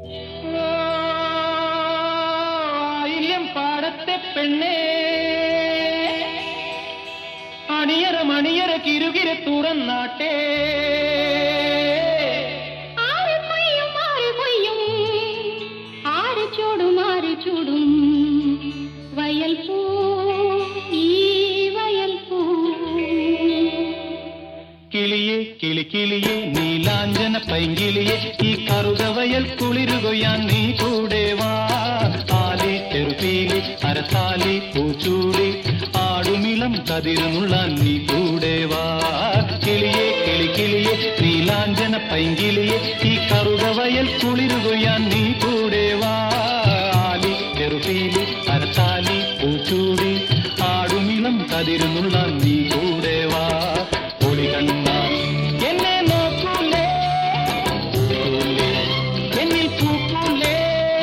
ആയില്യം പാടത്തെ പെണ്ണേ അണിയറ മണിയറ കിരുകിര തുറന്നാട്ടെ ചൂടും വയൽ പൂ ഈ വയൽ പൂ കിളിയെ കിളിക്കിളിയെ നീലാഞ്ജന പൈങ്കിളിയെ ഈ കറുക വയൽ കുളിരുകൊയ്യാൻ നീ കൂടെ വാ താലി ചെറുപീലി അരത്താലി പൂച്ചൂടി ആടുമിളം കതിരുന്നുള്ള നീ കൂടെ വാ കിളിയെ കിളിക്കിളിയെ നീലാഞ്ജന പൈങ്കിളിയെ ഈ കറുക വയൽ കുളിരുകൊയ്യാൻ നീ കൂടെ വാ ചെറുപീലി അരത്താലി പൂച്ചൂടി ആടുമിളം കതിരുന്നുള്ള നീ കൂടെ വാ ഒളി കണ്ണ എന്നെ നോക്കൂലേ എന്നിൽ പൂക്കൂലേ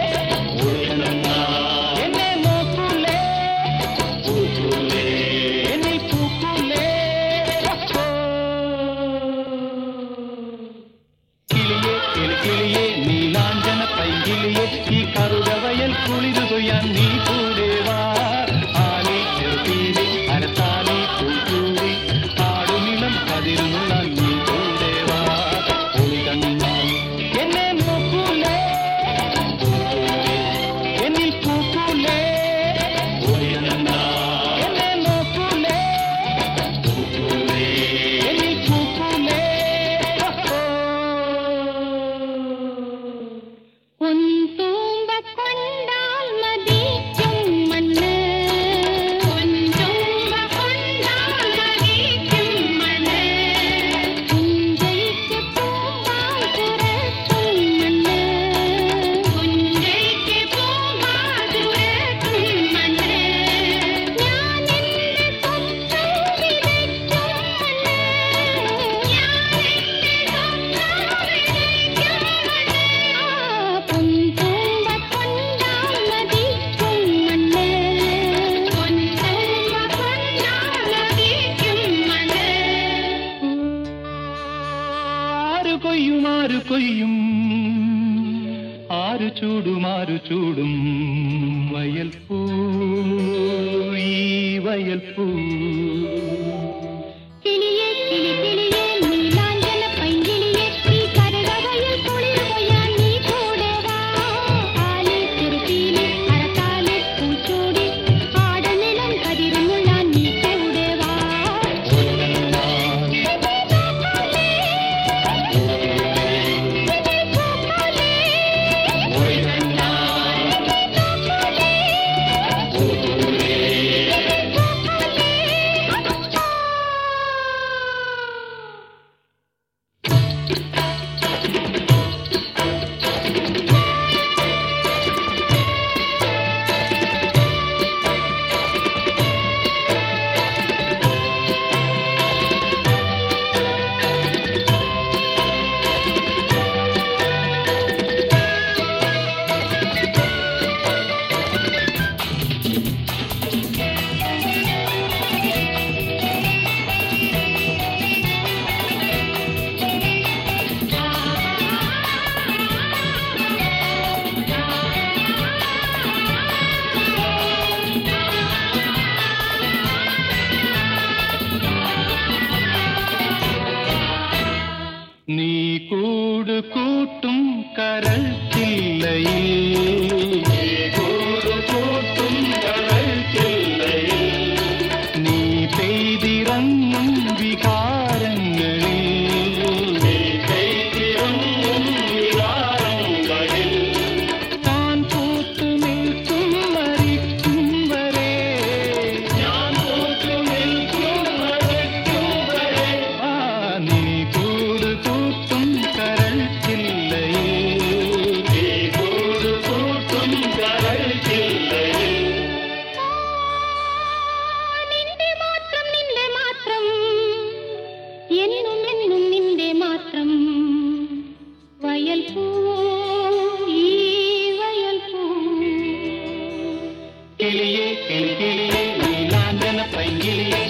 എന്നെ നോക്കൂലേ എന്നിൽ പൂക്കൂലേ കിളിയെ കിളിക്കിളിയെ നീലാഞ്ജന പൈങ്കിളിയെ ഈ കറുക വയൽ കുളിരുകൊയ്യാൻ നീ കൂടെ വാ ആലി ചെറുപീലി അരത്താലി പൂച്ചൂടി ആടുനിളം കതിരുന്നുള്ള നീ കൂടെ വാ ഒളി കണ്ണാൽ എന്നെ നോക്കൂലേ എന്നിൽ പൂക്കൂലേ എന്നെ നോക്കൂലേ എന്നിൽ പൂക്കൂലേ കൊയ്യും ആരു ചൂടും വയൽ പൂ ഈ വയൽ പൂ നീ കൂട് കൂട്ടും കരൾ ചില്ലയിൽ നീ പെയ്തിറങ്ങും വികാരങ്ങളിൽ താൻ പൂത്തു നിൽക്കും മരിക്കും വരെ നീ കൂട് കൂട്ടും കരൾ വയൽ പൂ ഈ വയൽ പൂ കിളിയെ കിളിക്കിളിയെ നീലാഞ്ജന പൈങ്കിളിയെ